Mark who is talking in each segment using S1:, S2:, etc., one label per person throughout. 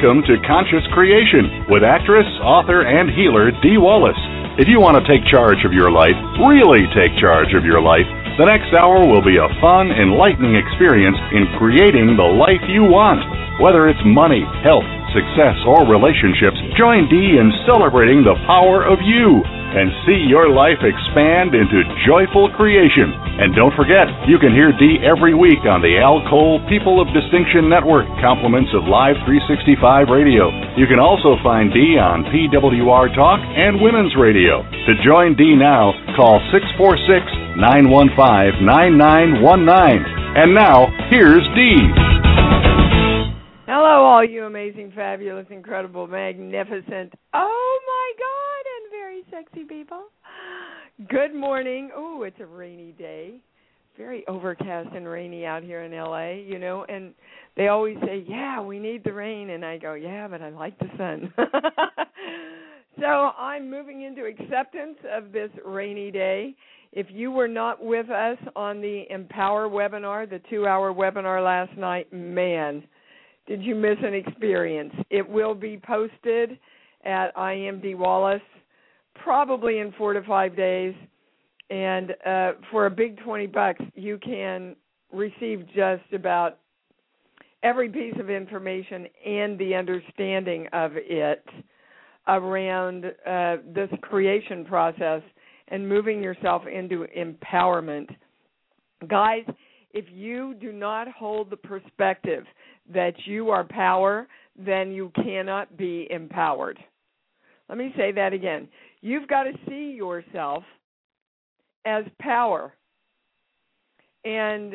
S1: Welcome to Conscious Creation with actress, author, and healer Dee Wallace. If you want to take charge of your life, really take charge of your life, the next hour will be a fun, enlightening experience in creating the life you want. Whether it's money, health, success, or relationships, join Dee in celebrating the power of you and see your life expand into joyful creation. And don't forget, you can hear Dee every week on the Al Cole People of Distinction Network, compliments of Live 365 Radio. You can also find Dee on PWR Talk and Women's Radio. To join Dee now, call 646-915-9919. And now, here's Dee.
S2: Hello, all you amazing, fabulous, incredible, magnificent, oh my God, and very sexy people. Good morning. Oh, it's a rainy day. Very overcast and rainy out here in L.A., you know, and they always say, yeah, we need the rain, and I go, yeah, but I like the sun. So I'm moving into acceptance of this rainy day. If you were not with us on the Empower webinar, the 2-hour webinar last night, man, did you miss an experience? It will be posted at I Am Dee Wallace probably in 4 to 5 days. And for a big $20, you can receive just about every piece of information and the understanding of it around this creation process and moving yourself into empowerment. Guys, if you do not hold the perspective that you are power, then you cannot be empowered. Let me say that again. You've got to see yourself as power. And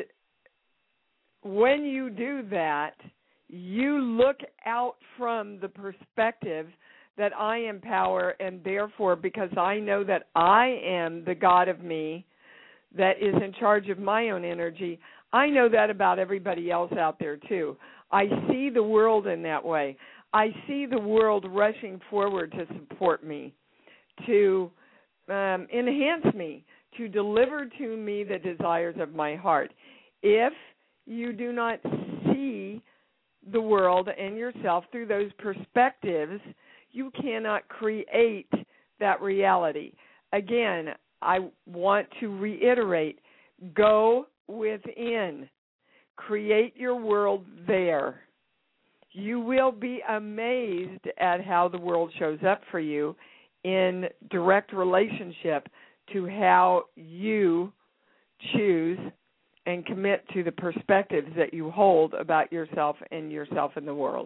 S2: when you do that, you look out from the perspective that I am power, and therefore, because I know that I am the God of me that is in charge of my own energy, I know that about everybody else out there too. I see the world in that way. I see the world rushing forward to support me, to enhance me, to deliver to me the desires of my heart. If you do not see the world and yourself through those perspectives, you cannot create that reality. Again, I want to reiterate, go within. Create your world there. You will be amazed at how the world shows up for you in direct relationship to how you choose and commit to the perspectives that you hold about yourself and yourself in the world.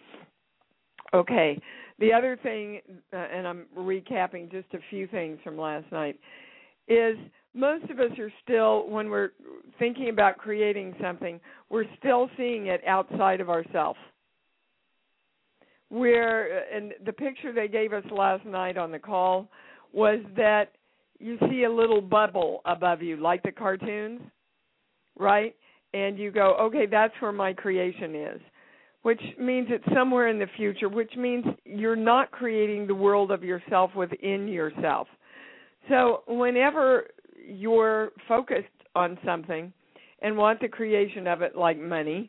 S2: Okay, the other thing, and I'm recapping just a few things from last night, is most of us are still, when we're thinking about creating something, we're still seeing it outside of ourselves. And the picture they gave us last night on the call was that you see a little bubble above you, like the cartoons, right? And you go, okay, that's where my creation is, which means it's somewhere in the future, which means you're not creating the world of yourself within yourself. So whenever you're focused on something and want the creation of it, like money,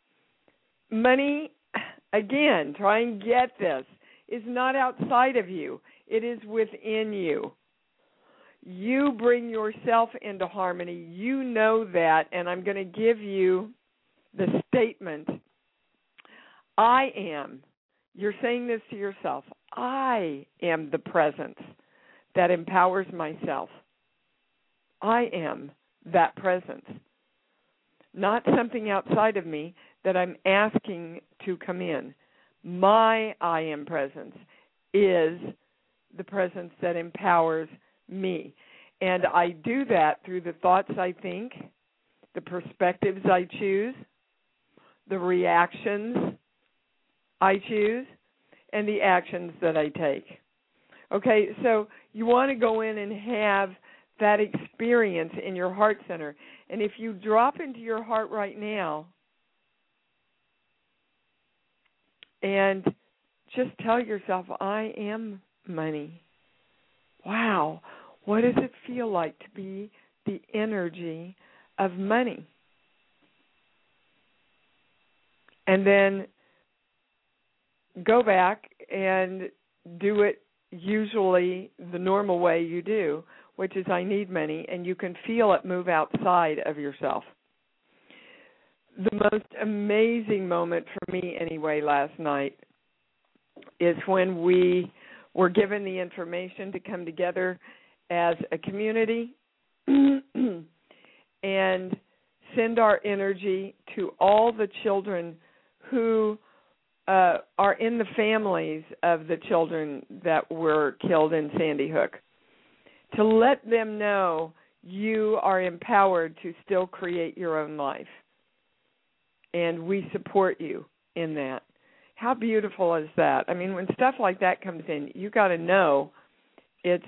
S2: again, try and get this, is not outside of you. It is within you. You bring yourself into harmony. You know that, and I'm going to give you the statement. I am. You're saying this to yourself. I am the presence that empowers myself. I am that presence. Not something outside of me that I'm asking to come in. My I am presence is the presence that empowers me. And I do that through the thoughts I think, the perspectives I choose, the reactions I choose, and the actions that I take. Okay, so you want to go in and have that experience in your heart center. And if you drop into your heart right now and just tell yourself, I am money. Wow, what does it feel like to be the energy of money? And then go back and do it usually the normal way you do, which is I need money, and you can feel it move outside of yourself. The most amazing moment for me anyway last night is when we were given the information to come together as a community and send our energy to all the children who are in the families of the children that were killed in Sandy Hook, to let them know you are empowered to still create your own life. And we support you in that. How beautiful is that? I mean, when stuff like that comes in, you got to know it's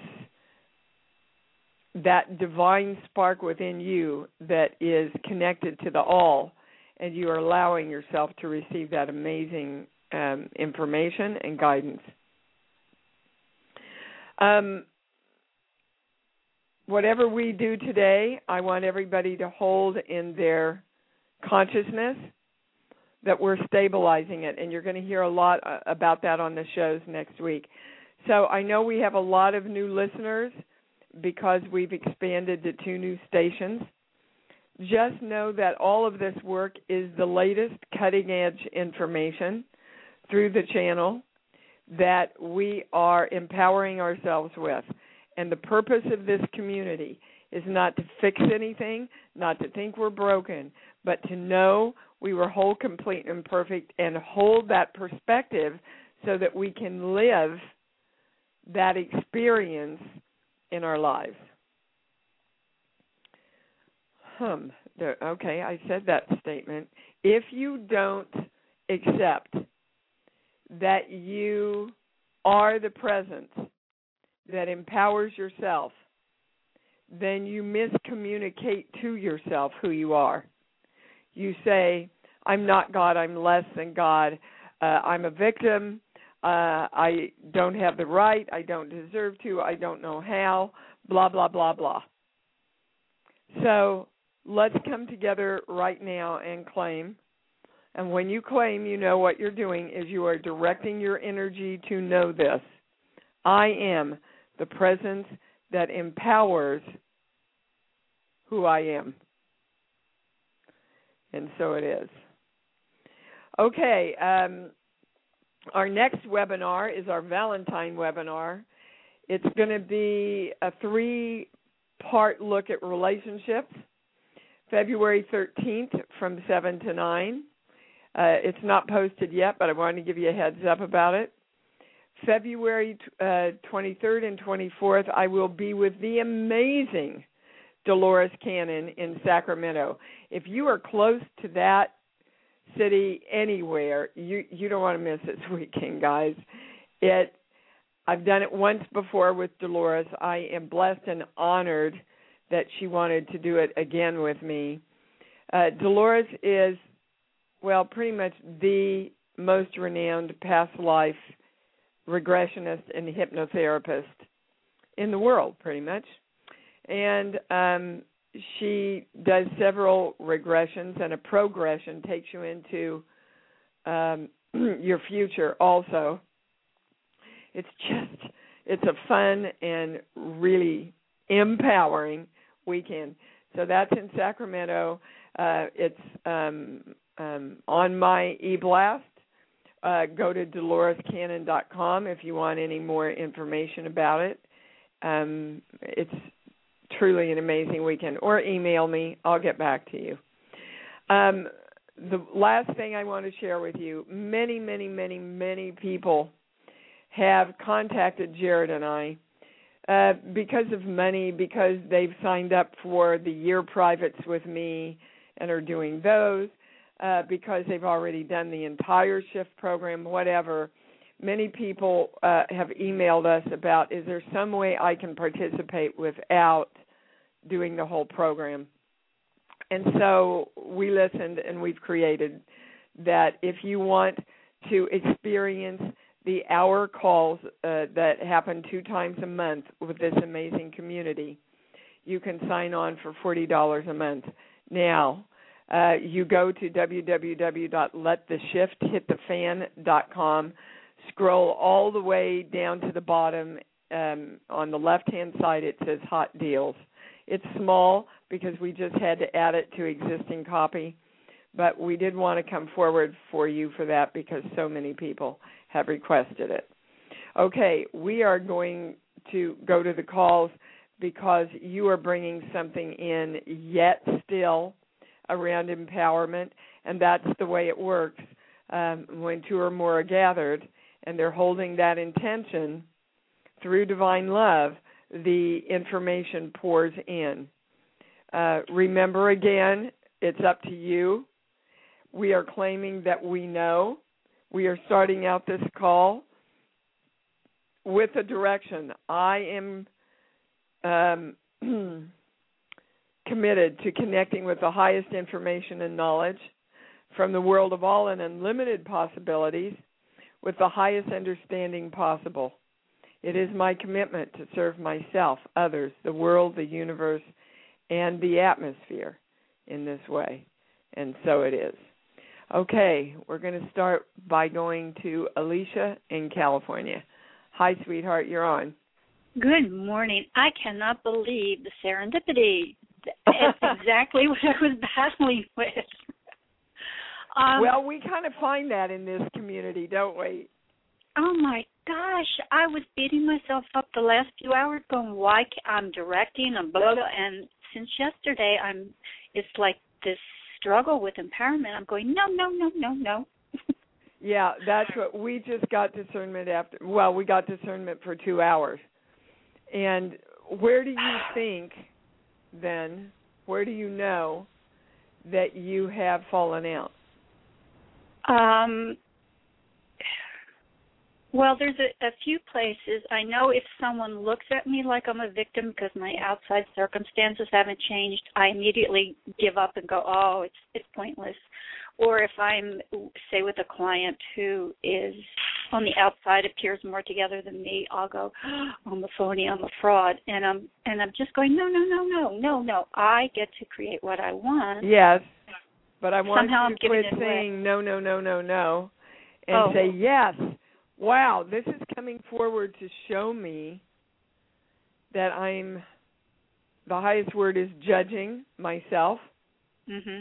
S2: that divine spark within you that is connected to the all, and you are allowing yourself to receive that amazing information and guidance. Whatever we do today, I want everybody to hold in their consciousness that we're stabilizing it, and you're going to hear a lot about that on the shows next week. So I know we have a lot of new listeners because we've expanded to 2 new stations. Just know that all of this work is the latest cutting-edge information through the channel that we are empowering ourselves with. And the purpose of this community is not to fix anything, not to think we're broken, but to know we were whole, complete, and perfect, and hold that perspective so that we can live that experience in our lives. Okay, I said that statement. If you don't accept that you are the presence that empowers yourself, then you miscommunicate to yourself who you are. You say, I'm not God, I'm less than God, I'm a victim, I don't have the right, I don't deserve to, I don't know how, blah, blah, blah, blah. So let's come together right now and claim. And when you claim, you know what you're doing is you are directing your energy to know this. I am the presence that empowers who I am. And so it is. Okay, our next webinar is our Valentine webinar. It's going to be a 3-part look at relationships, February 13th from 7 to 9. It's not posted yet, but I wanted to give you a heads up about it. February 23rd and 24th, I will be with the amazing Dolores Cannon in Sacramento. If you are close to that city anywhere, you don't want to miss this weekend, guys. I've done it once before with Dolores. I am blessed and honored that she wanted to do it again with me. Dolores is, well, pretty much the most renowned past life regressionist and hypnotherapist in the world, pretty much. And she does several regressions, and a progression takes you into your future also. It's a fun and really empowering weekend. So that's in Sacramento. It's on my eBlast. Go to DoloresCannon.com if you want any more information about it. It's truly an amazing weekend. Or email me. I'll get back to you. The last thing I want to share with you, many people have contacted Jared and I because of money, because they've signed up for the year privates with me and are doing those, because they've already done the entire shift program, whatever. Many people have emailed us about, is there some way I can participate without doing the whole program? And so we listened, and we've created that if you want to experience the hour calls that happen 2 times a month with this amazing community, you can sign on for $40 a month. Now, you go to www.lettheshifthitthefan.com, scroll all the way down to the bottom. On the left-hand side, it says Hot Deals. It's small because we just had to add it to existing copy, but we did want to come forward for you for that because so many people have requested it. Okay, we are going to go to the calls because you are bringing something in yet still around empowerment, and that's the way it works. When two or more are gathered and they're holding that intention through divine love, the information pours in. Remember again, it's up to you. We are claiming that we know. We are starting out this call with a direction. I am committed to connecting with the highest information and knowledge from the world of all and unlimited possibilities with the highest understanding possible. It is my commitment to serve myself, others, the world, the universe, and the atmosphere in this way. And so it is. Okay, we're going to start by going to Alicia in California. Hi, sweetheart, you're on.
S3: Good morning. I cannot believe the serendipity. It's exactly what I was battling with.
S2: Well, we kind of find that in this community, don't we?
S3: Oh, my gosh. I was beating myself up the last few hours going, why I'm directing and blah, blah, and since yesterday, it's like this struggle with empowerment. I'm going, no.
S2: Yeah, that's what we just got discernment after. Well, we got discernment for 2 hours. And where do you think, then, where do you know that you have fallen out?
S3: Well, there's a few places. I know if someone looks at me like I'm a victim because my outside circumstances haven't changed, I immediately give up and go, oh, it's pointless. Or if I'm, say, with a client who is on the outside appears more together than me, I'll go, oh, I'm a phony, I'm a fraud. And I'm just going, no. I get to create what I want.
S2: Yes, but I want
S3: Somehow
S2: you to quit saying no, and say yes. Wow, this is coming forward to show me that I'm, the highest word is judging myself.
S3: Mm-hmm.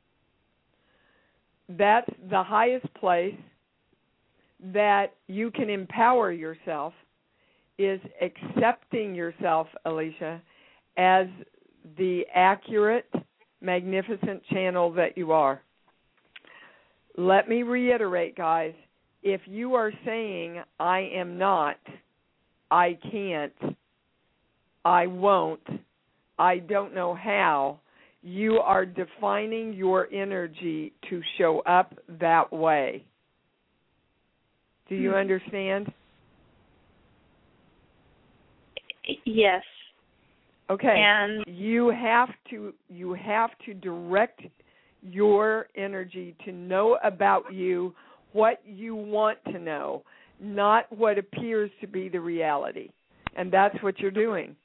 S2: That's the highest place that you can empower yourself, is accepting yourself, Alicia, as the accurate, magnificent channel that you are. Let me reiterate, guys. If you are saying, I am not, I can't, I won't, I don't know how, you are defining your energy to show up that way. Do you understand?
S3: Yes.
S2: Okay.
S3: And
S2: you have to direct your energy to know about you what you want to know, not what appears to be the reality. And that's what you're doing.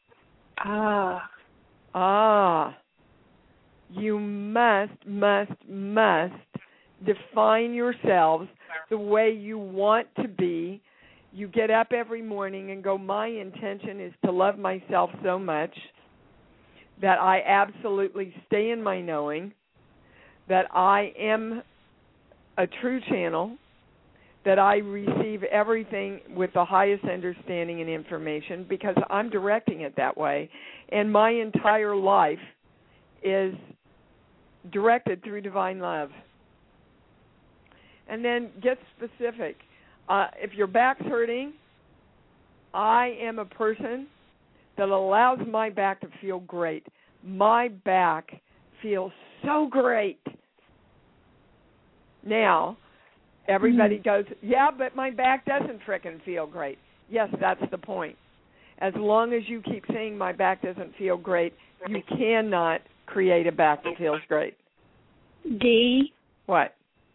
S2: You must define yourselves the way you want to be. You get up every morning and go, my intention is to love myself so much that I absolutely stay in my knowing, that I am a true channel, that I receive everything with the highest understanding and information because I'm directing it that way. And my entire life is directed through divine love. And then get specific. If your back's hurting, I am a person that allows my back to feel great. My back feels so great. Now, everybody goes, yeah, but my back doesn't frickin' feel great. Yes, that's the point. As long as you keep saying my back doesn't feel great, you cannot create a back that feels great.
S3: Dee?
S2: What?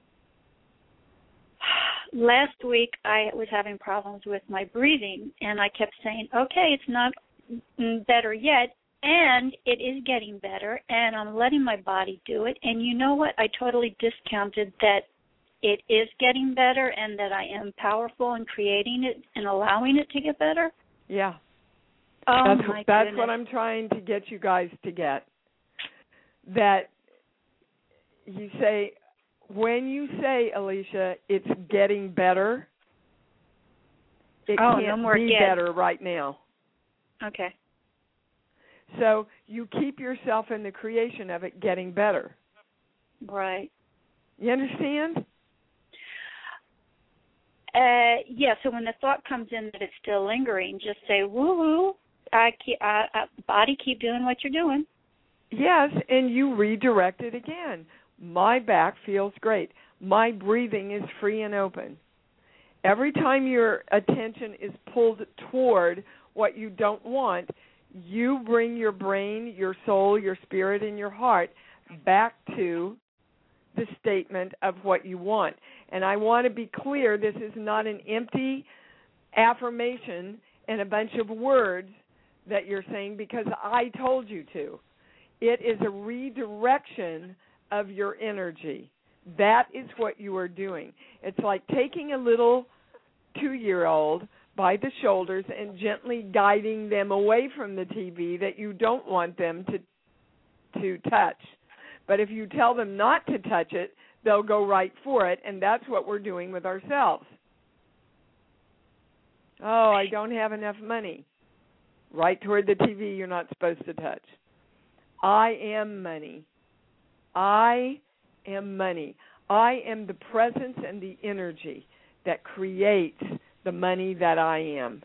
S3: Last week I was having problems with my breathing, and I kept saying, okay, it's not better yet, and it is getting better, and I'm letting my body do it. And you know what? I totally discounted that it is getting better and that I am powerful in creating it and allowing it to get better?
S2: Yeah.
S3: Oh,
S2: That's what I'm trying to get you guys to get. That you say, when you say, Alicia, it's getting better, it can't be better right now.
S3: Okay.
S2: So you keep yourself in the creation of it getting better.
S3: Right.
S2: You understand?
S3: Yeah, so when the thought comes in that it's still lingering, just say, woo-hoo, body, keep doing what you're doing.
S2: Yes, and you redirect it again. My back feels great. My breathing is free and open. Every time your attention is pulled toward what you don't want, you bring your brain, your soul, your spirit, and your heart back to the statement of what you want. And I want to be clear, this is not an empty affirmation and a bunch of words that you're saying because I told you to. It is a redirection of your energy. That is what you are doing. It's like taking a little 2-year-old by the shoulders and gently guiding them away from the TV that you don't want them to touch. But if you tell them not to touch it, they'll go right for it, and that's what we're doing with ourselves. Oh, I don't have enough money. Right toward the TV you're not supposed to touch. I am money. I am money. I am the presence and the energy that creates the money that I am.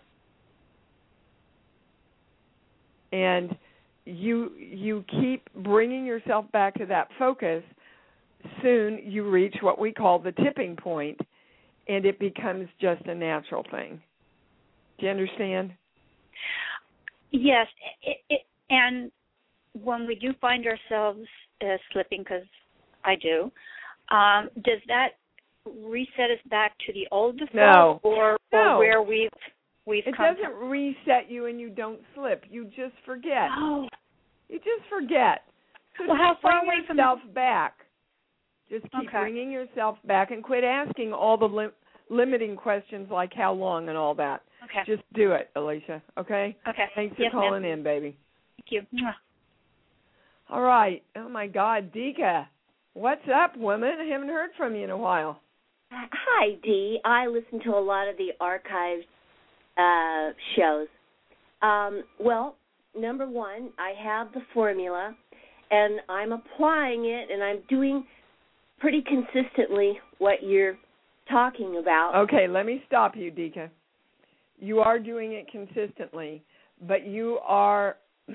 S2: And you keep bringing yourself back to that focus. Soon you reach what we call the tipping point, and it becomes just a natural thing. Do you understand?
S3: Yes, and when we do find ourselves slipping, because I do, does that reset us back to the old default, or where we've
S2: it
S3: come?
S2: It doesn't reset you, and you don't slip. You just forget.
S3: Oh.
S2: You just forget. So
S3: well, how far away
S2: from yourself back? Just keep bringing yourself back, and quit asking all the limiting questions like how long and all that.
S3: Okay.
S2: Just do it, Alicia. Okay.
S3: Okay.
S2: Thanks for calling in, baby.
S3: Thank you.
S2: All right. Oh my God, Dika, what's up, woman? I haven't heard from you in a while.
S4: Hi, Dee. I listen to a lot of the archived shows. Well, number one, I have the formula, and I'm applying it, and I'm doing pretty consistently what you're talking about.
S2: Okay, let me stop you, Dika. You are doing it consistently, but you are,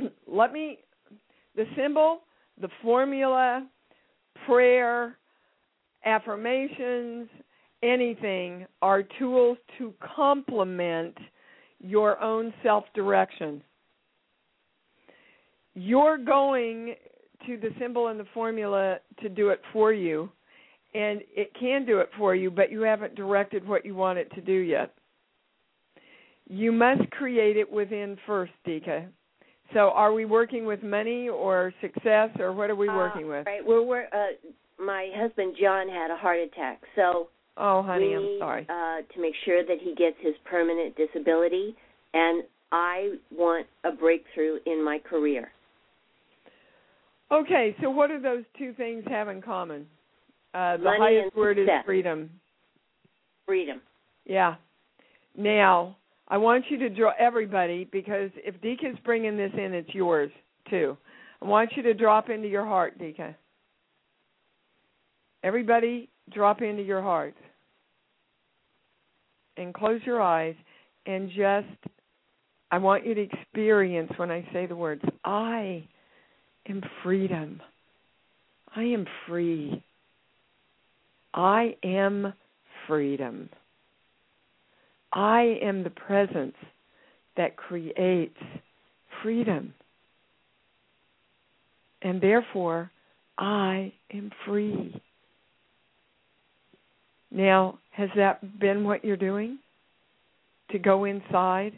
S2: the symbol, the formula, prayer, affirmations, anything are tools to complement your own self-direction. You're going to the symbol and the formula to do it for you, and it can do it for you, but you haven't directed what you want it to do yet. You must create it within first, Dika. So are we working with money or success, or what are we working with?
S4: Right. My husband, John, had a heart attack, so
S2: oh, honey,
S4: we
S2: I'm sorry.
S4: To make sure that he gets his permanent disability, and I want a breakthrough in my career.
S2: Okay, so what do those two things have in common? The
S4: Money
S2: highest
S4: and
S2: word
S4: success.
S2: is freedom.
S4: Freedom.
S2: Yeah. Now, I want you to draw everybody, because if Dika's bringing this in, it's yours too. I want you to drop into your heart, Dika. Everybody drop into your heart. And close your eyes and I want you to experience when I say the words, I am freedom. I am free. I am freedom. I am the presence that creates freedom. And therefore, I am free. Now, has that been what you're doing? To go inside?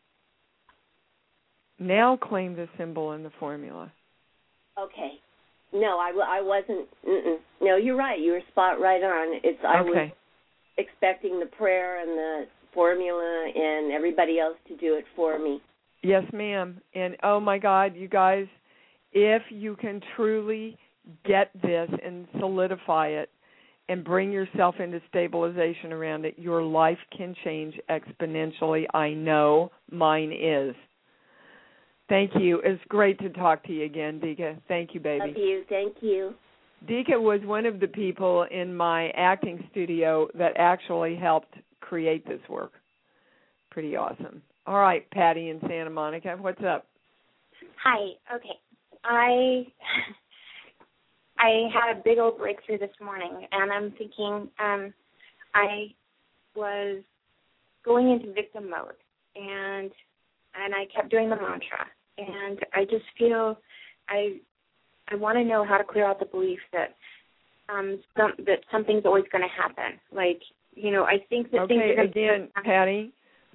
S2: Now claim the symbol and the formula.
S4: Okay. No, I wasn't. No, you're right. You were spot right on. I was expecting the prayer and the formula and everybody else to do it for me.
S2: Yes, ma'am. And, oh, my God, you guys, if you can truly get this and solidify it and bring yourself into stabilization around it, your life can change exponentially. I know mine is. Thank you. It's great to talk to you again, Dika. Thank you, baby.
S4: Love you. Thank you.
S2: Dika was one of the people in my acting studio that actually helped create this work. Pretty awesome. All right, Patty in Santa Monica, what's up?
S5: Hi. Okay. I had a big old breakthrough this morning, and I'm thinking I was going into victim mode, and I kept doing the mantra, and I just feel I want to know how to clear out the belief that that something's always going to happen. Like, I think that things are going to
S2: again, Patty,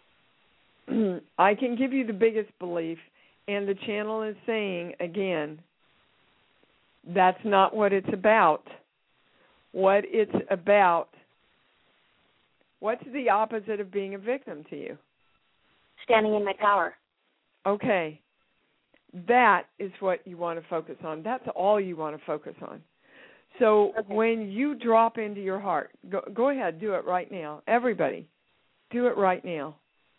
S2: I can give you the biggest belief, and the channel is saying, again, that's not what it's about. What it's about, what's the opposite of being a victim to you?
S5: Standing in my power.
S2: Okay. That is what you want to focus on. That's all you want to focus on. So when you drop into your heart, go ahead, do it right now. Everybody, do it right now.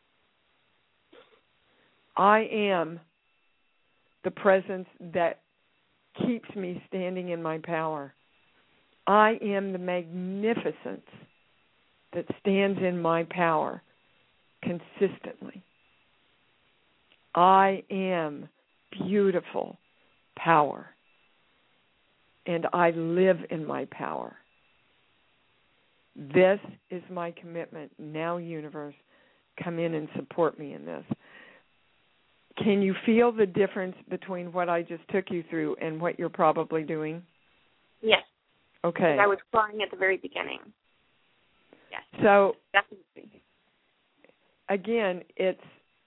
S2: I am the presence that keeps me standing in my power. I am the magnificence that stands in my power consistently. I am beautiful power, and I live in my power. This is my commitment. Now, universe, come in and support me in this. Can you feel the difference between what I just took you through and what you're probably doing?
S5: Yes.
S2: Okay.
S5: I was crying at the very beginning. Yes.
S2: So,
S5: definitely.
S2: Again, it's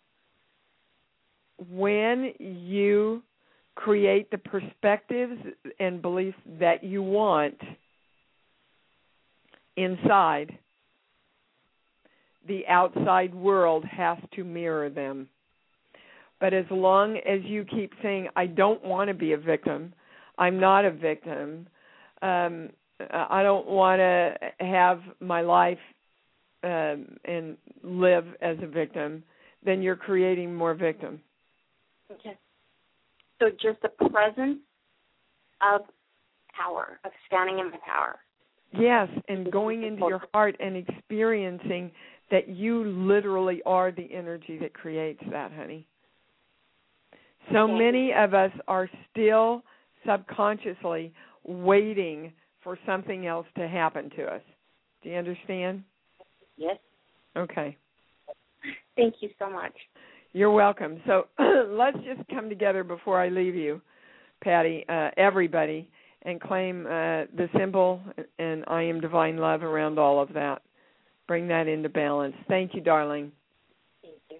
S2: when you create the perspectives and beliefs that you want inside, the outside world has to mirror them. But as long as you keep saying, I don't want to be a victim, I'm not a victim, I don't want to have my life and live as a victim, then you're creating more victim.
S5: Okay. So just the presence of power, of standing in my power.
S2: Yes, and going into your heart and experiencing that you literally are the energy that creates that, honey. So many of us are still subconsciously waiting for something else to happen to us. Do you understand?
S5: Yes.
S2: Okay.
S5: Thank you so much.
S2: You're welcome. So let's just come together before I leave you, Patty, everybody, and claim the symbol and I am divine love around all of that. Bring that into balance. Thank you, darling.
S5: Thank you.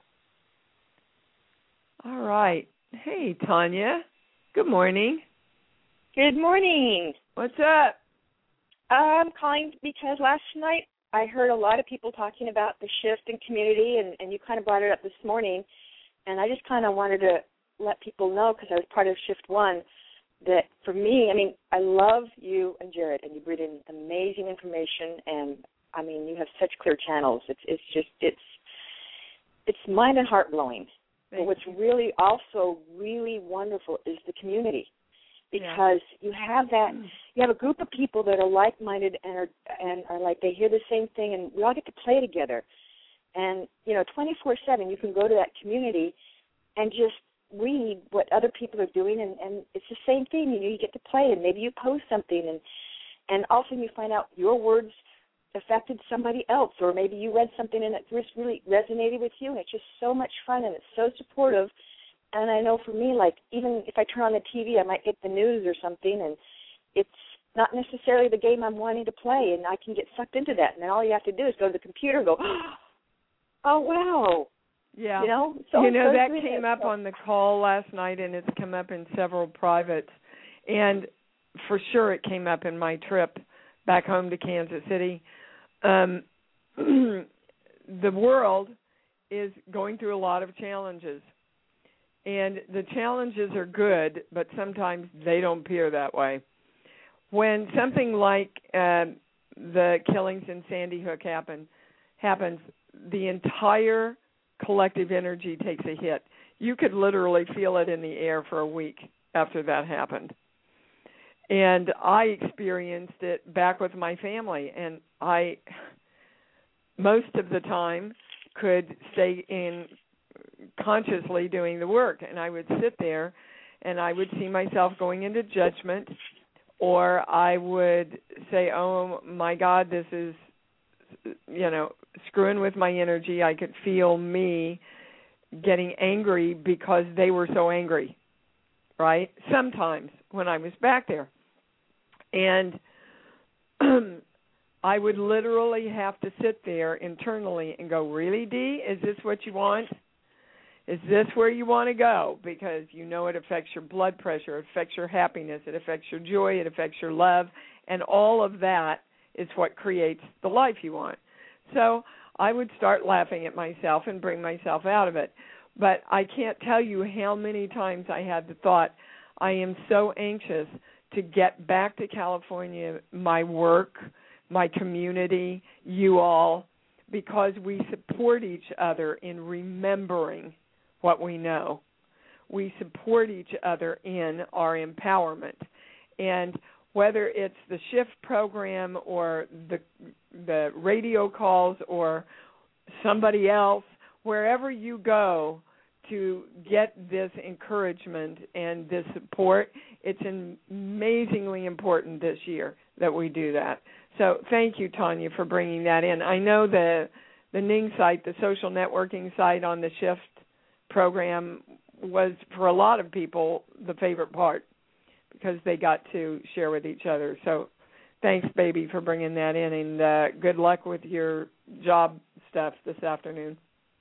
S2: All right. Hey, Tanya. Good morning.
S6: Good morning.
S2: What's up?
S6: I'm calling because last night I heard a lot of people talking about the shift in community, and you kind of brought it up this morning, and I just kind of wanted to let people know, because I was part of Shift 1, that for me, I mean, I love you and Jared, and you bring in amazing information, and, I mean, you have such clear channels. It's mind and heart blowing. But what's really also really wonderful is the community, because you have a group of people that are like-minded and are like, they hear the same thing, and we all get to play together. And 24/7, you can go to that community and just read what other people are doing, and it's the same thing. You get to play, and maybe you post something, and also you find out your words affected somebody else, or maybe you read something and it just really resonated with you, and it's just so much fun, and it's so supportive. And I know for me, like, even if I turn on the TV, I might get the news or something, and it's not necessarily the game I'm wanting to play, and I can get sucked into that. And then all you have to do is go to the computer and go, oh, wow.
S2: Yeah.
S6: So
S2: that came up on the call last night, and it's come up in several privates. And for sure it came up in my trip back home to Kansas City. The world is going through a lot of challenges, and the challenges are good, but sometimes they don't appear that way. When something like the killings in Sandy Hook happens, the entire collective energy takes a hit. You could literally feel it in the air for a week after that happened. And I experienced it back with my family, and I most of the time could stay in consciously doing the work, and I would sit there and I would see myself going into judgment, or I would say, oh my God, this is, screwing with my energy. I could feel me getting angry because they were so angry, right? Sometimes when I was back there. And I would literally have to sit there internally and go, really, Dee? Is this what you want? Is this where you want to go? Because it affects your blood pressure, it affects your happiness, it affects your joy, it affects your love, and all of that is what creates the life you want. So I would start laughing at myself and bring myself out of it. But I can't tell you how many times I had the thought, I am so anxious to get back to California, my work, my community, you all, because we support each other in remembering what we know. We support each other in our empowerment. And whether it's the SHIFT program or the radio calls or somebody else, wherever you go to get this encouragement and this support, it's amazingly important this year that we do that. So thank you, Tanya, for bringing that in. I know the Ning site, the social networking site on the SHIFT program, was, for a lot of people, the favorite part because they got to share with each other. So thanks, baby, for bringing that in, and good luck with your job stuff this afternoon.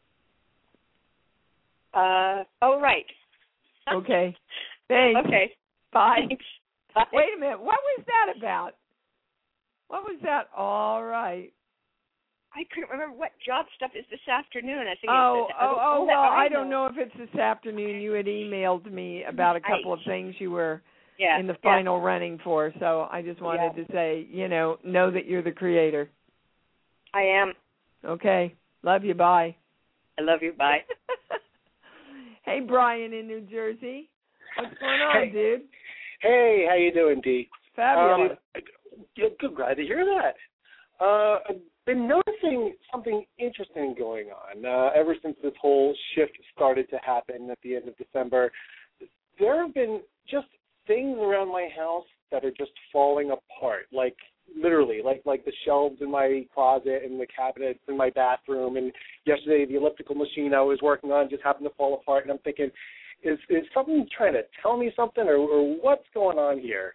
S6: Right.
S2: Okay. Thanks.
S6: Okay.
S2: Bye.
S6: Thanks. Bye.
S2: Wait a minute. What was that about? What was that? All right.
S6: I couldn't remember what job stuff is this afternoon. I think.
S2: Well, I don't know if it's this afternoon. You had emailed me about a couple of things you were in the final running for, so I just wanted to say, know that you're the creator.
S6: I am.
S2: Okay. Love you. Bye.
S6: I love you. Bye.
S2: Hey, Brian in New Jersey. What's going on, dude?
S7: Hey, how you doing, Dee?
S2: Fabulous.
S7: Good, glad to hear that. I've been noticing something interesting going on ever since this whole shift started to happen at the end of December. There have been just things around my house that are just falling apart, like literally, like the shelves in my closet and the cabinets in my bathroom. And yesterday, the elliptical machine I was working on just happened to fall apart. And I'm thinking, is something trying to tell me something, or what's going on here?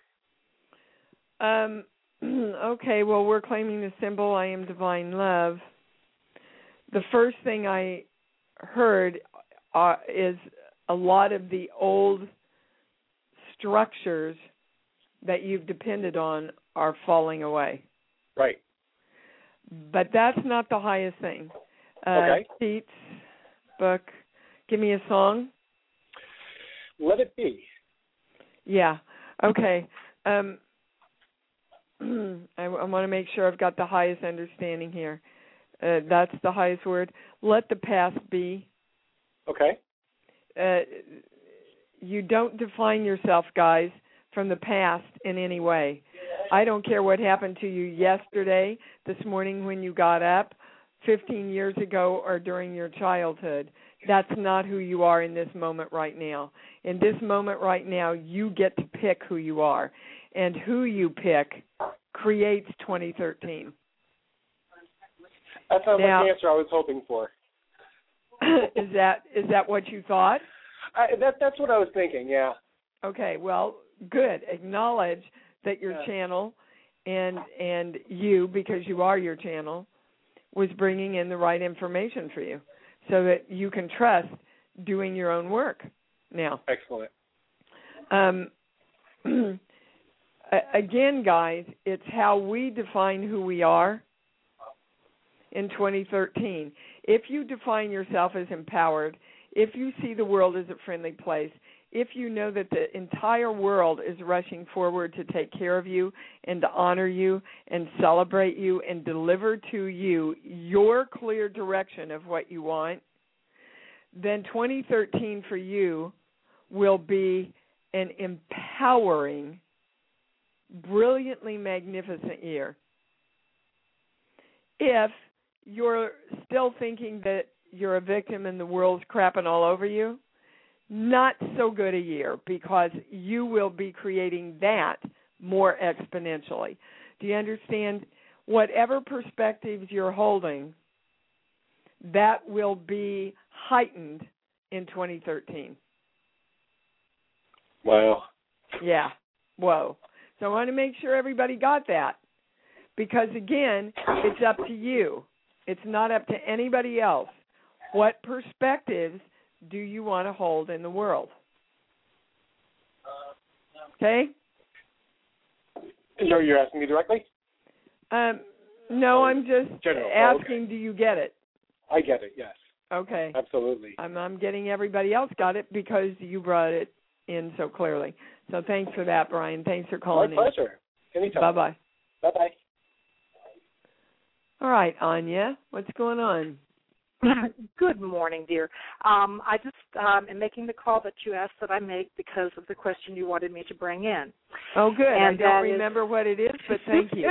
S2: Okay, well, we're claiming the symbol, I am divine love. The first thing I heard is a lot of the old structures that you've depended on are falling away.
S7: Right.
S2: But that's not the highest thing.
S7: Okay.
S2: Seats, book, give me a song.
S7: Let It Be.
S2: Yeah. Okay. I want to make sure I've got the highest understanding here. That's the highest word. Let the past be.
S7: Okay.
S2: You don't define yourself, guys, from the past in any way. I don't care what happened to you yesterday, this morning when you got up, 15 years ago, or during your childhood. That's not who you are in this moment right now. In this moment right now, you get to pick who you are. And who you pick creates 2013.
S7: That sounds like the answer I was hoping for.
S2: Is that what you thought?
S7: That's what I was thinking, yeah.
S2: Okay, well, good. Acknowledge that your channel and you, because you are your channel, was bringing in the right information for you so that you can trust doing your own work now.
S7: Excellent.
S2: again, guys, it's how we define who we are in 2013. If you define yourself as empowered, if you see the world as a friendly place, if you know that the entire world is rushing forward to take care of you and to honor you and celebrate you and deliver to you your clear direction of what you want, then 2013 for you will be an empowering, brilliantly magnificent year. If you're still thinking that you're a victim and the world's crapping all over you, not so good a year, because you will be creating that more exponentially. Do you understand? Whatever perspectives you're holding, that will be heightened in 2013.
S7: Wow.
S2: Yeah. Whoa. So I want to make sure everybody got that, because, again, it's up to you. It's not up to anybody else. What perspectives do you want to hold in the world? Okay?
S7: You're asking me directly?
S2: No, I'm just asking,
S7: okay.
S2: Do you get it?
S7: I get it, yes.
S2: Okay.
S7: Absolutely.
S2: I'm getting everybody else got it because you brought it in so clearly. So thanks for that, Brian. Thanks for calling in.
S7: My pleasure. Anytime.
S2: Bye-bye.
S7: Bye-bye.
S2: All right, Anya, what's going on?
S8: Good morning, dear. I just am making the call that you asked that I make because of the question you wanted me to bring in.
S2: Oh, good.
S8: And
S2: I don't remember what it is, but thank you.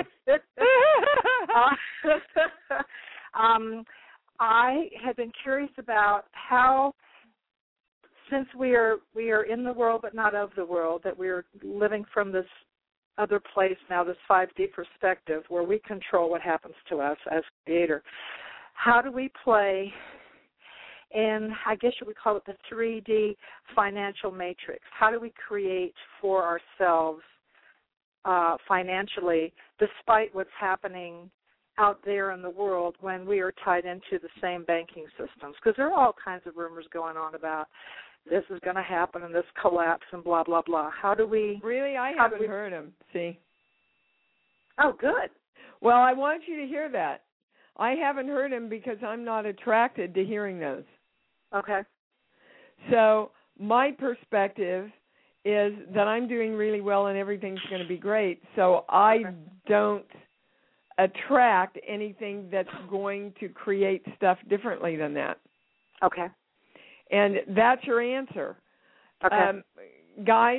S8: I had been curious about how, since we are in the world but not of the world, that we're living from this other place now, this 5D perspective where we control what happens to us as creator. How do we play in, I guess you would call it the 3D financial matrix? How do we create for ourselves financially despite what's happening out there in the world when we are tied into the same banking systems? Because there are all kinds of rumors going on about this is going to happen and this collapse and blah, blah, blah. How do we...
S2: Really? I haven't heard them. See?
S8: Oh, good.
S2: Well, I want you to hear that. I haven't heard them because I'm not attracted to hearing those.
S8: Okay.
S2: So my perspective is that I'm doing really well and everything's going to be great. So I don't attract anything that's going to create stuff differently than that.
S8: Okay.
S2: And that's your answer.
S8: Okay.
S2: Guys,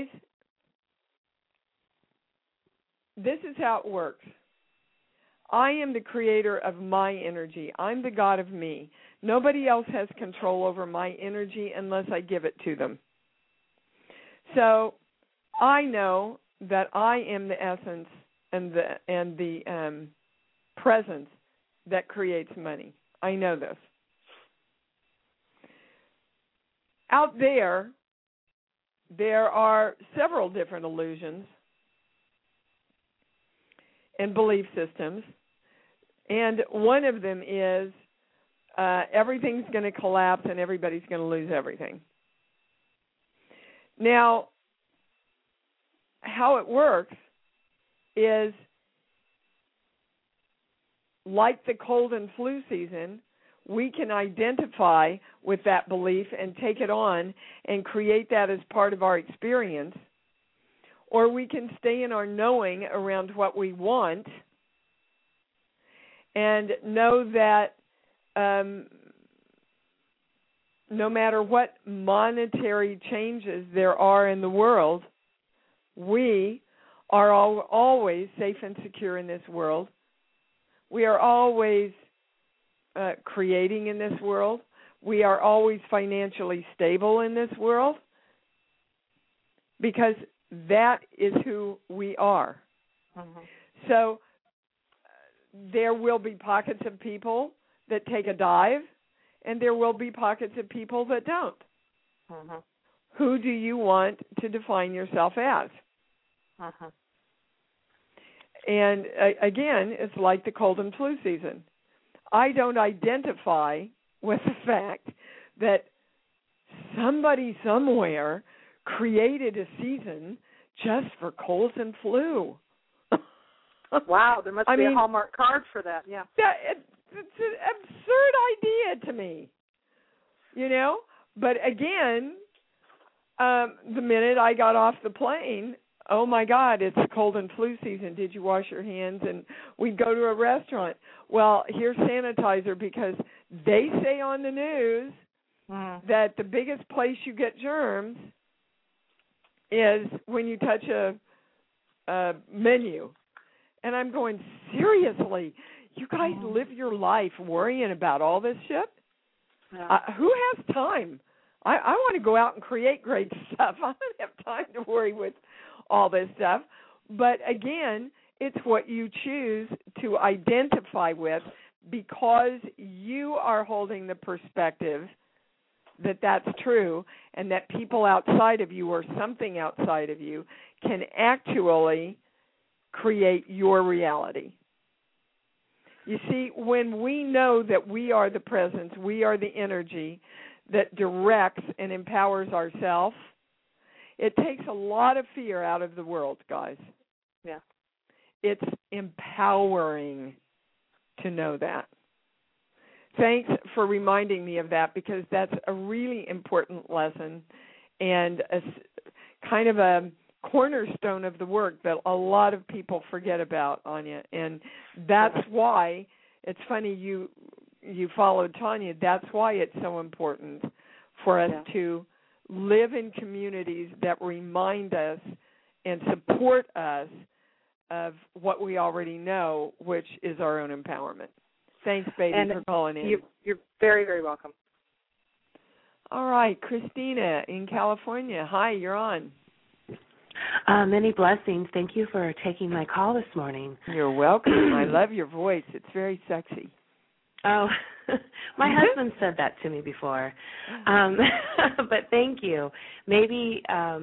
S2: this is how it works. I am the creator of my energy. I'm the God of me. Nobody else has control over my energy unless I give it to them. So I know that I am the essence and the presence that creates money. I know this. Out there are several different illusions and belief systems, and one of them is everything's going to collapse and everybody's going to lose everything. Now, how it works is like the cold and flu season, we can identify with that belief and take it on and create that as part of our experience, or we can stay in our knowing around what we want and know that no matter what monetary changes there are in the world, we are always safe and secure in this world. We are always creating in this world. We are always financially stable in this world because that is who we are. Mm-hmm. So there will be pockets of people that take a dive, and there will be pockets of people that don't. Mm-hmm. Who do you want to define yourself as? Mm-hmm. And again, it's like the cold and flu season. I don't identify with the fact that somebody somewhere created a season just for colds and flu.
S8: Wow, there must be a Hallmark card for that. Yeah.
S2: It's an absurd idea to me, you know. But again, the minute I got off the plane, oh my God, it's cold and flu season. Did you wash your hands? And we'd go to a restaurant. Well, here's sanitizer, because they say on the news that the biggest place you get germs is when you touch a menu. And I'm going, seriously, you guys live your life worrying about all this shit?
S8: Yeah.
S2: Who has time? I want to go out and create great stuff. I don't have time to worry with all this stuff. But again, it's what you choose to identify with, because you are holding the perspective that that's true, and that people outside of you or something outside of you can actually create your reality. You see, when we know that we are the presence, we are the energy that directs and empowers ourselves, it takes a lot of fear out of the world, guys.
S8: Yeah.
S2: It's empowering to know that. Thanks for reminding me of that, because that's a really important lesson and a kind of a cornerstone of the work that a lot of people forget about, Anya. And that's why it's funny you followed Tanya. That's why it's so important for us to live in communities that remind us and support us of what we already know, which is our own empowerment. Thanks, baby, for calling in.
S8: You're very, very welcome.
S2: All right, Christina in California. Hi, you're on.
S9: Many blessings. Thank you for taking my call this morning.
S2: You're welcome. I love your voice. It's very sexy.
S9: Oh, my husband said that to me before. But thank you. Maybe,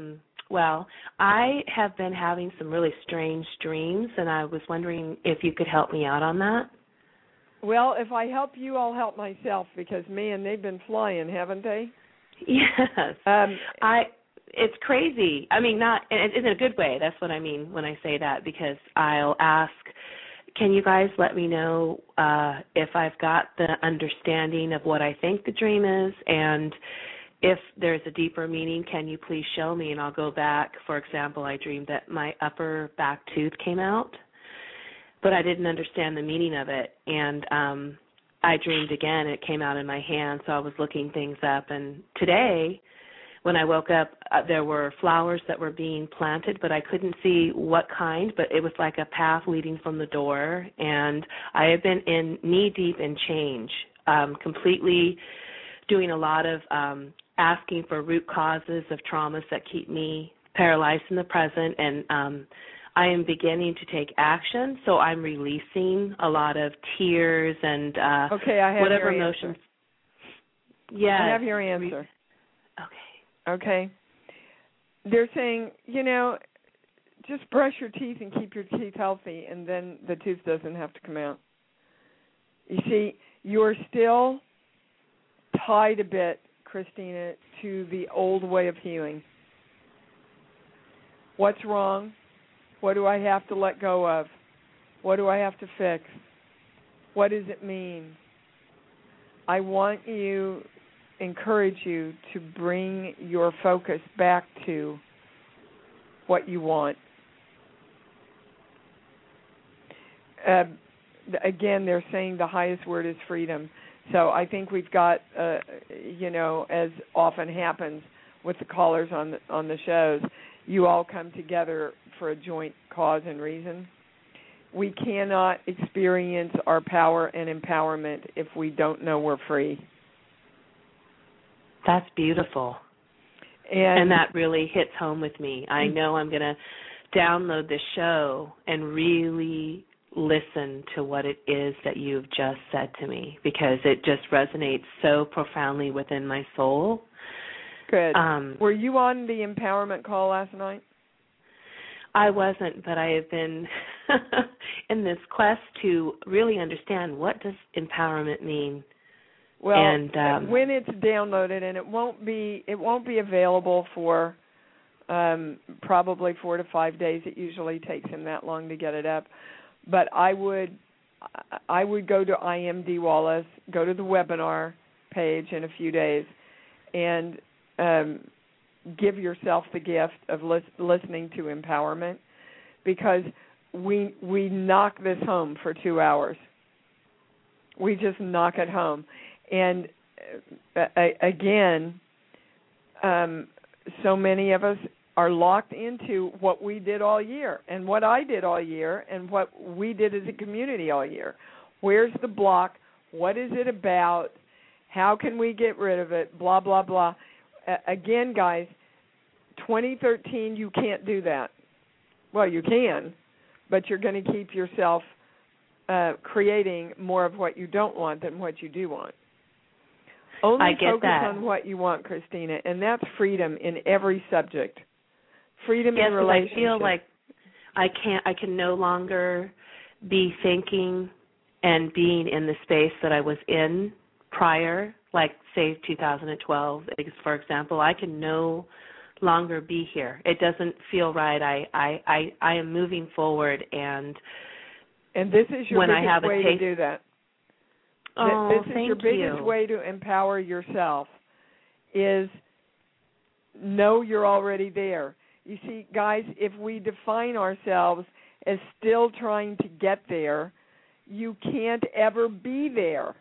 S9: I have been having some really strange dreams, and I was wondering if you could help me out on that.
S2: Well, if I help you, I'll help myself, because, man, they've been flying, haven't they?
S9: Yes. It's crazy. I mean, not in a good way. That's what I mean when I say that, because I'll ask, can you guys let me know if I've got the understanding of what I think the dream is, and if there's a deeper meaning, can you please show me? And I'll go back. For example, I dreamed that my upper back tooth came out, but I didn't understand the meaning of it. And I dreamed again, it came out in my hand, so I was looking things up. And today, when I woke up, there were flowers that were being planted, but I couldn't see what kind, but it was like a path leading from the door. And I have been in knee-deep in change, completely doing a lot of asking for root causes of traumas that keep me paralyzed in the present, and I am beginning to take action, so I'm releasing a lot of tears and
S2: okay, I have
S9: whatever
S2: your
S9: emotions.
S2: Answer.
S9: Yeah.
S2: I have your answer.
S9: Okay.
S2: They're saying, just brush your teeth and keep your teeth healthy, and then the tooth doesn't have to come out. You see, you're still tied a bit, Christina, to the old way of healing. What's wrong? What do I have to let go of? What do I have to fix? What does it mean? I want to encourage you to bring your focus back to what you want. Again, they're saying the highest word is freedom. So I think we've got, as often happens with the callers on the shows, you all come together for a joint cause and reason. We cannot experience our power and empowerment if we don't know we're free.
S9: That's beautiful. And that really hits home with me. I know I'm going to download this show and really listen to what it is that you've just said to me, because it just resonates so profoundly within my soul.
S2: Good. Were you on the empowerment call last night?
S9: I wasn't, but I have been in this quest to really understand, what does empowerment mean?
S2: Well,
S9: and
S2: when it's downloaded, and it won't be available for probably 4 to 5 days. It usually takes him that long to get it up. But I would go to I Am Dee Wallace, go to the webinar page in a few days, and give yourself the gift of listening to empowerment, because we knock this home for 2 hours. We just knock it home. And again, so many of us are locked into what we did all year and what I did all year and what we did as a community all year. Where's the block? What is it about? How can we get rid of it? Blah, blah, blah. Again, guys, 2013, you can't do that. Well, you can, but you're going to keep yourself creating more of what you don't want than what you do want. Only focus on what you want, Christina, and that's freedom in every subject. Freedom in relationships.
S9: I feel like I can no longer be thinking and being in the space that I was in prior, like say 2012, for example. I can no longer be here. It doesn't feel right. I am moving forward, and
S2: this is your biggest way to do that. This is your biggest way to empower yourself, is know you're already there. You see, guys, if we define ourselves as still trying to get there, you can't ever be there.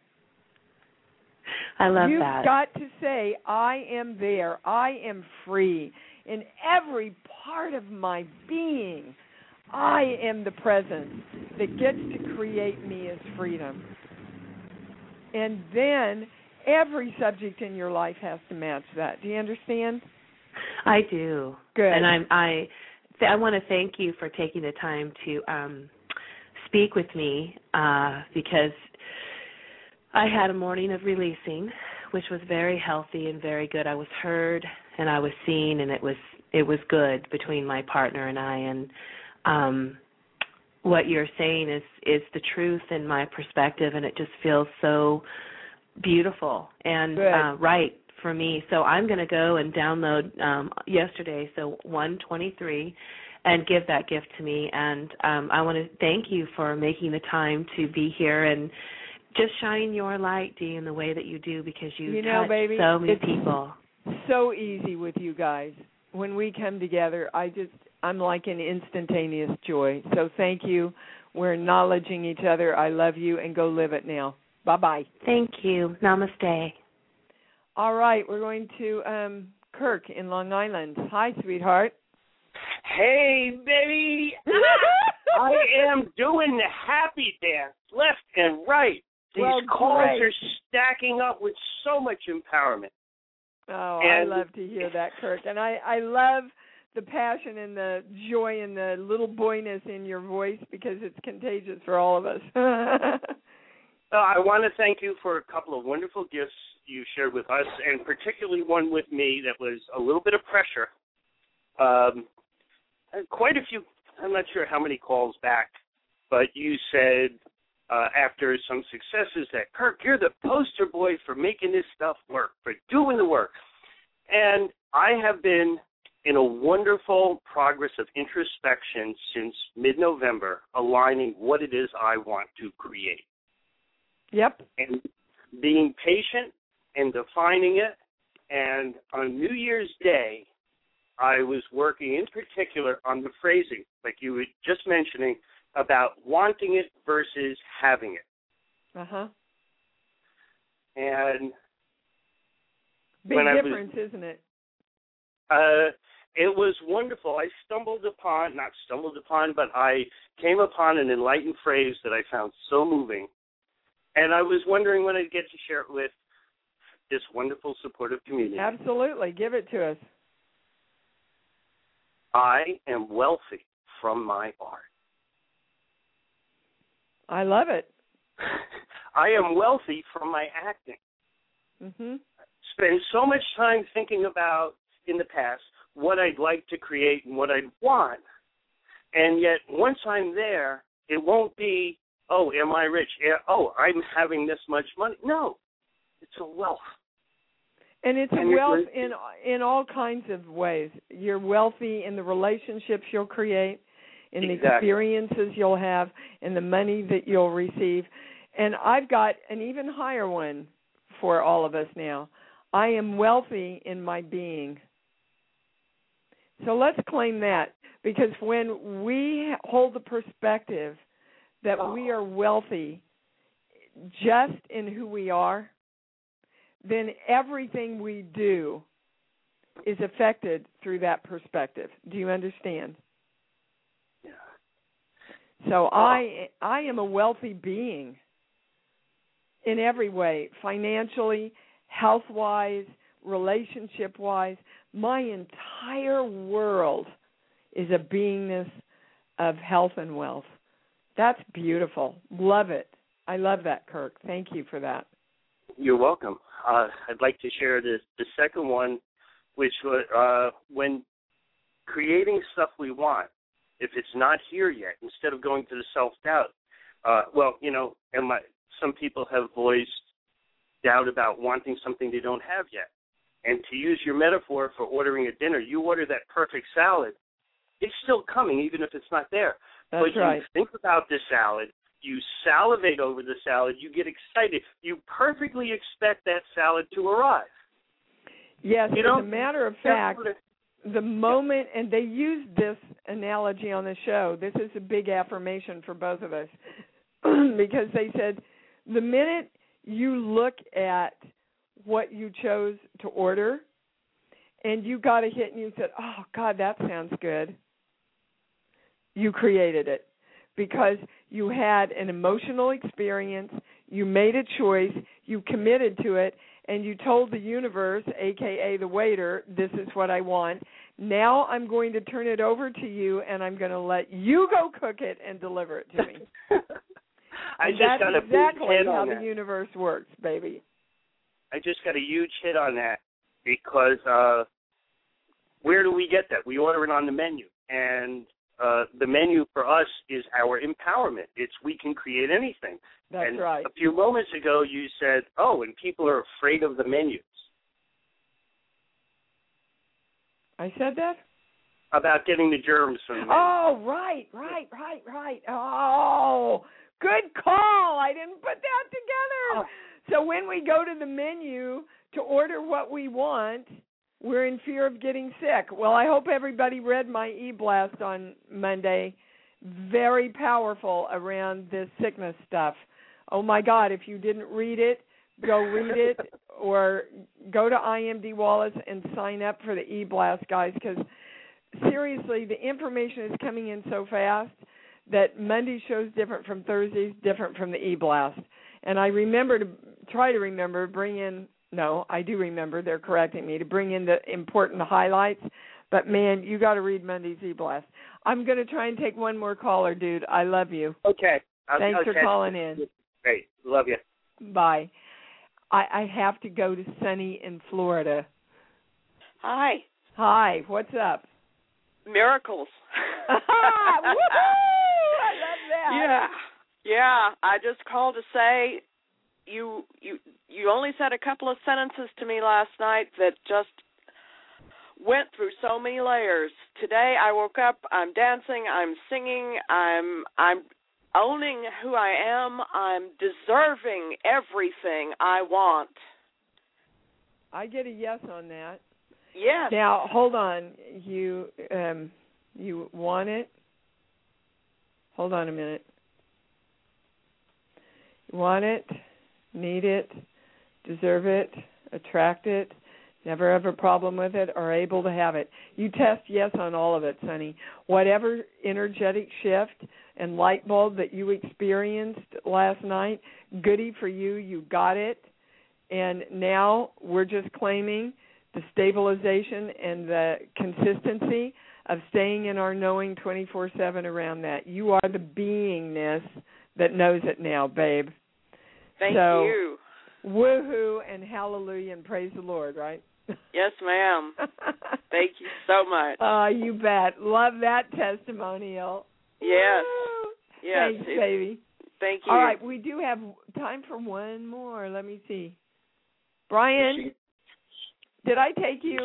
S9: I love
S2: You've
S9: that.
S2: You've got to say, I am there. I am free. In every part of my being, I am the presence that gets to create me as freedom. And then every subject in your life has to match that. Do you understand?
S9: I do.
S2: Good.
S9: And I want to thank you for taking the time to speak with me, because I had a morning of releasing, which was very healthy and very good. I was heard and I was seen, and it was good between my partner and I. And what you're saying is the truth in my perspective, and it just feels so beautiful and right for me. So I'm going to go and download yesterday, so 123, and give that gift to me. And I want to thank you for making the time to be here and just shine your light, Dee, in the way that you do, because you touch
S2: baby,
S9: so many people.
S2: So easy with you guys. When we come together, I'm like an instantaneous joy. So thank you. We're acknowledging each other. I love you, and go live it now. Bye-bye.
S9: Thank you. Namaste.
S2: All right, we're going to Kirk in Long Island. Hi, sweetheart.
S10: Hey, baby. I am doing the happy dance left and right. These calls are stacking up with so much empowerment.
S2: Oh, I love to hear that, Kirk. And I love the passion and the joy and the little boyness in your voice, because it's contagious for all of us.
S10: I want to thank you for a couple of wonderful gifts you shared with us, and particularly one with me that was a little bit of pressure. Quite a few, I'm not sure how many calls back, but you said after some successes that, Kirk, you're the poster boy for making this stuff work, for doing the work. And I have been in a wonderful progress of introspection since mid-November, aligning what it is I want to create.
S2: Yep.
S10: And being patient and defining it. And on New Year's Day, I was working in particular on the phrasing, like you were just mentioning, about wanting it versus having it.
S2: Uh-huh.
S10: And
S2: big difference, isn't it?
S10: It was wonderful. I I came upon an enlightened phrase that I found so moving. And I was wondering when I'd get to share it with this wonderful, supportive community.
S2: Absolutely. Give it to us.
S10: I am wealthy from my art.
S2: I love it.
S10: I am wealthy from my acting.
S2: Mm-hmm.
S10: Spend so much time thinking about, in the past, what I'd like to create and what I'd want. And yet, once I'm there, it won't be, oh, am I rich? Oh, I'm having this much money. No, it's a wealth.
S2: And it's a wealth in all kinds of ways. You're wealthy in the relationships you'll create, in the experiences you'll have, in the money that you'll receive. And I've got an even higher one for all of us now. I am wealthy in my being. So let's claim that, because when we hold the perspective that we are wealthy just in who we are, then everything we do is affected through that perspective. Do you understand?
S10: Yeah.
S2: So I am a wealthy being in every way, financially, health-wise, relationship-wise. My entire world is a beingness of health and wealth. That's beautiful. Love it. I love that, Kirk. Thank you for that.
S10: You're welcome. I'd like to share the second one, which was when creating stuff we want, if it's not here yet, instead of going to the self-doubt. Some people have voiced doubt about wanting something they don't have yet. And to use your metaphor for ordering a dinner, you order that perfect salad, it's still coming even if it's not there.
S2: That's
S10: but
S2: right.
S10: You think about the salad, you salivate over the salad, you get excited. You perfectly expect that salad to arrive.
S2: Yes, as a matter of fact, the moment, and they used this analogy on the show, this is a big affirmation for both of us, because they said the minute you look at what you chose to order and you got a hit and you said, oh, God, that sounds good, you created it. Because you had an emotional experience, you made a choice, you committed to it, and you told the universe, a.k.a. the waiter, this is what I want. Now I'm going to turn it over to you, and I'm going to let you go cook it and deliver it to me. That's exactly how the universe works, baby.
S10: I just got a huge hit on that because where do we get that? We order it on the menu, and the menu for us is our empowerment. It's we can create anything.
S2: That's right.
S10: A few moments ago you said, and people are afraid of the menus.
S2: I said that?
S10: About getting the germs from the menu.
S2: Oh, right. Oh, good call. I didn't put that together.
S10: Oh.
S2: So when we go to the menu to order what we want, we're in fear of getting sick. Well, I hope everybody read my e-blast on Monday. Very powerful around this sickness stuff. Oh, my God, if you didn't read it, go read it or go to IMD Wallace and sign up for the e-blast, guys, because seriously, the information is coming in so fast that Monday's show is different from Thursday's, different from the e-blast. And I do remember, they're correcting me, to bring in the important highlights. But, man, you got to read Monday's e-blast. I'm going to try and take one more caller, dude. I love you.
S10: Okay.
S2: Thanks for calling in.
S10: Great. Love you.
S2: Bye. I have to go to Sunny in Florida.
S11: Hi.
S2: What's up?
S11: Miracles.
S2: Woohoo! I love that.
S11: Yeah. I just called to say you only said a couple of sentences to me last night that just went through so many layers. Today I woke up, I'm dancing, I'm singing, I'm owning who I am, I'm deserving everything I want.
S2: I get a yes on that.
S11: Yes.
S2: Now, hold on. You want it? Hold on a minute. You want it, need it, deserve it, attract it, never have a problem with it, are able to have it. You test yes on all of it, Sonny. Whatever energetic shift and light bulb that you experienced last night, goody for you, you got it. And now we're just claiming the stabilization and the consistency of staying in our knowing 24/7 around that. You are the beingness that knows it now, babe.
S11: Thank you.
S2: Woohoo and hallelujah and praise the Lord, right?
S11: Yes, ma'am. Thank you so much.
S2: Oh, you bet. Love that testimonial.
S11: Yes.
S2: Woo!
S11: Yes.
S2: Thanks, baby.
S11: Thank you.
S2: All right, we do have time for one more. Let me see. Brian? Did I take you?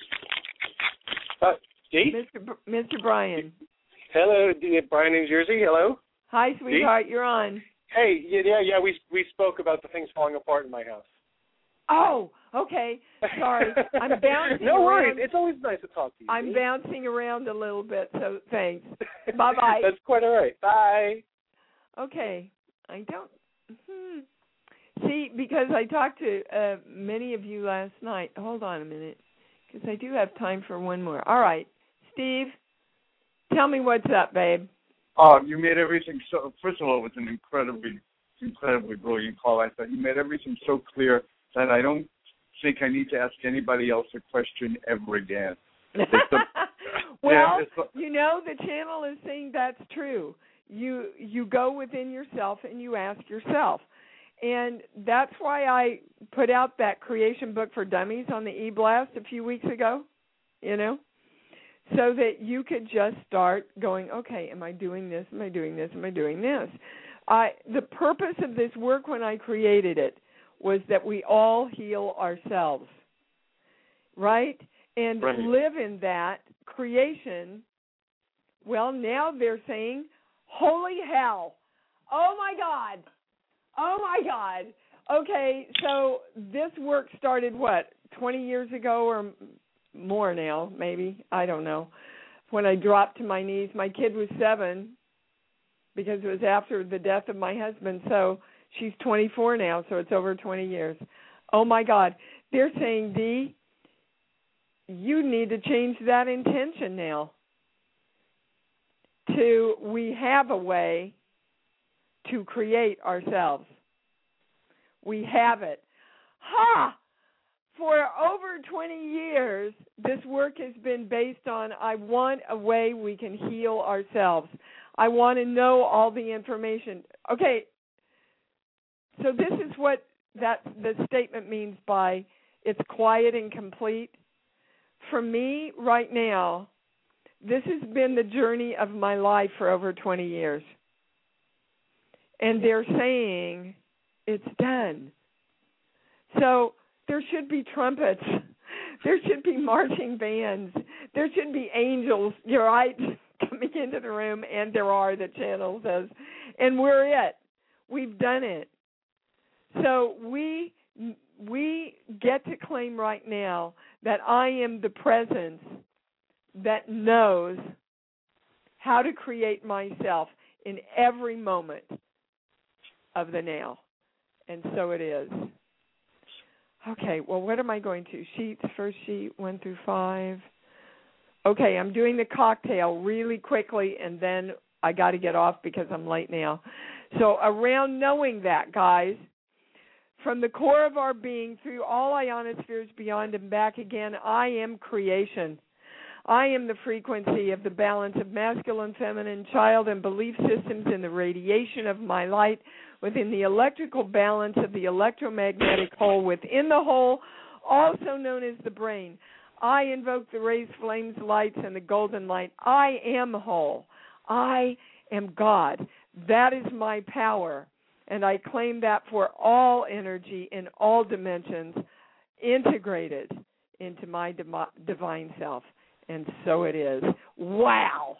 S7: Dee?
S2: Mr. Brian.
S7: Hello, Brian in Jersey. Hello.
S2: Hi, sweetheart.
S7: Dee?
S2: You're on.
S7: Hey, yeah. We spoke about the things falling apart in my house.
S2: Oh, okay. Sorry. I'm bouncing
S7: No worries.
S2: around.
S7: It's always nice to talk to you.
S2: I'm bouncing around a little bit, so thanks. Bye-bye.
S7: That's quite all right. Bye.
S2: Okay. I don't... See, because I talked to many of you last night. Hold on a minute, because I do have time for one more. All right. Steve, tell me what's up, babe.
S12: You made everything so... First of all, it was an incredibly brilliant call. I thought you made everything so clear that I don't think I need to ask anybody else a question ever again.
S2: Well, the channel is saying that's true. You go within yourself and you ask yourself. And that's why I put out that creation book for dummies on the e-blast a few weeks ago, so that you could just start going, okay, am I doing this? Am I doing this? Am I doing this? The purpose of this work when I created it was that we all heal ourselves, right? And live in that creation. Well, now they're saying, holy hell, oh my God. Okay, so this work started, 20 years ago or more now, maybe, I don't know, when I dropped to my knees. My kid was 7 because it was after the death of my husband, so she's 24 now, so it's over 20 years. Oh, my God. They're saying, Dee, you need to change that intention now to we have a way to create ourselves. We have it. For over 20 years, this work has been based on I want a way we can heal ourselves. I want to know all the information. Okay, so this is what the statement means by it's quiet and complete. For me, right now, this has been the journey of my life for over 20 years. And they're saying it's done. So there should be trumpets. There should be marching bands. There should be angels, you're right, coming into the room, and there are, the channel says. And we're it. We've done it. So we get to claim right now that I am the presence that knows how to create myself in every moment of the now. And so it is. Okay, well, what am I going to? Sheets, first sheet, 1 through 5. Okay, I'm doing the cocktail really quickly, and then I got to get off because I'm late now. So around knowing that, guys, from the core of our being, through all ionospheres beyond and back again, I am creation. I am the frequency of the balance of masculine, feminine, child, and belief systems in the radiation of my light within the electrical balance of the electromagnetic whole within the whole, also known as the brain. I invoke the rays, flames, lights, and the golden light. I am whole. I am God. That is my power, and I claim that for all energy in all dimensions integrated into my divine self. And so it is. Wow.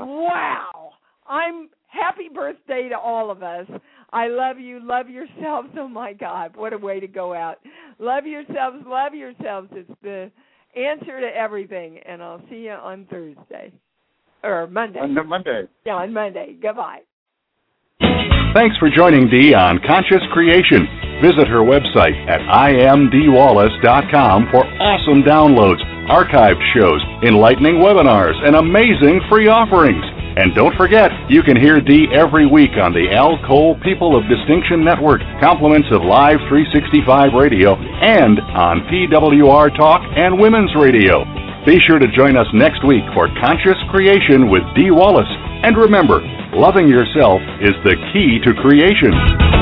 S2: I'm happy birthday to all of us. I love you. Love yourselves. Oh, my God. What a way to go out. Love yourselves. Love yourselves. It's the answer to everything. And I'll see you on Thursday. Or Monday.
S12: On Monday.
S2: Yeah, on Monday. Goodbye.
S1: Thanks for joining Dee on Conscious Creation. Visit her website at imdwallace.com for awesome downloads, archived shows, enlightening webinars, and amazing free offerings. And don't forget, you can hear Dee every week on the Al Cole People of Distinction Network, compliments of Live 365 Radio, and on PWR Talk and Women's Radio. Be sure to join us next week for Conscious Creation with Dee Wallace. And remember, loving yourself is the key to creation.